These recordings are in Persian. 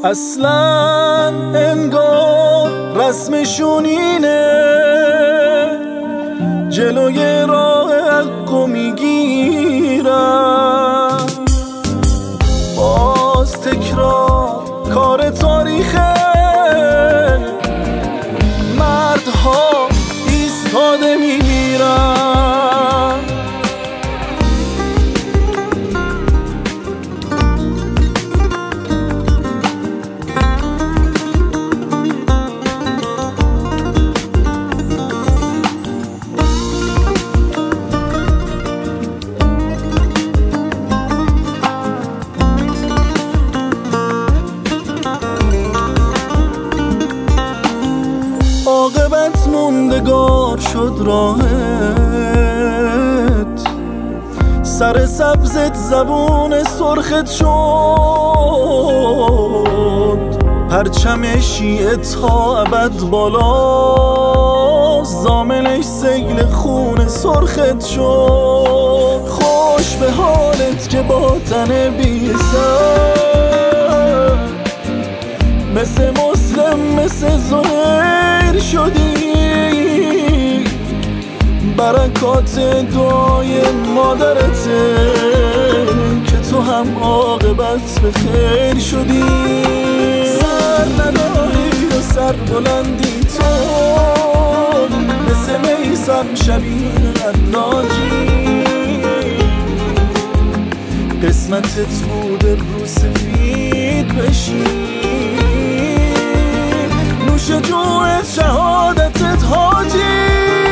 اصلا انگار رسمشون اینه، جلوی راه حقو میگیرن. باز تکرار کار تاریخه، مردها ایستاده میمیرن. عاقبت موندگار شد راهت، سر سبزت زبون سرخت شد. پرچم شیعه تا ابد بالا، زامنش سیل خون سرخت شد. خوش به حالت که با تن بی سر، مثل مسلم مثل زهیر شدی. برکات دعای مادرته که تو هم عاقبت به خیر شدی. سر نداری و سر بلندی تو، مثل میثم شبیه حلاجی. قسمتت بود رو سفید بشی، نوش جونت شهادتت حاجی.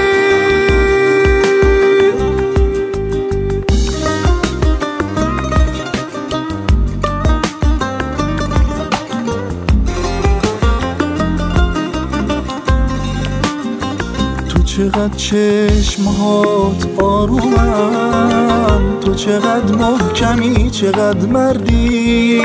تو چقدر چشمهات آرومن، تو چقدر محکمی چقدر مردی.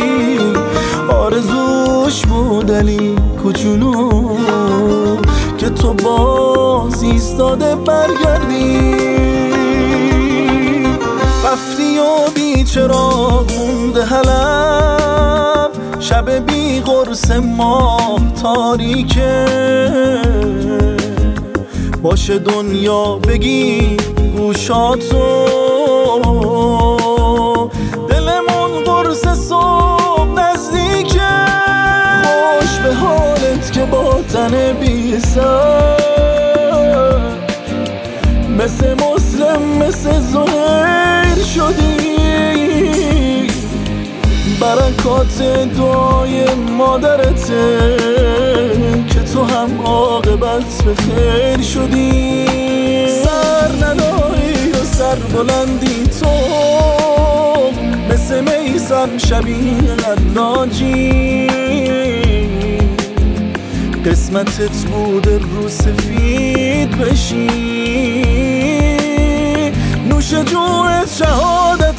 آرزوش بود علی کوچولو که تو باز ایستاده برگردی. رفتی و بی چراغ مونده حلب، شب بی قرص ماه تاریکه. باشه دنیا بگی گوشاتو، دلمون قرص صبح نزدیکه. خوش به حالت که با تن بی سر، مثل مسلم مثل زهیر شدی. برکات دعای مادرته که تو هم عاقبت به خیر شدی. سر نداری و سر بلندی تو، مثل میثم شبیه حلاجی. قسمتت بود رو سفید بشی، نوش جونت شهادت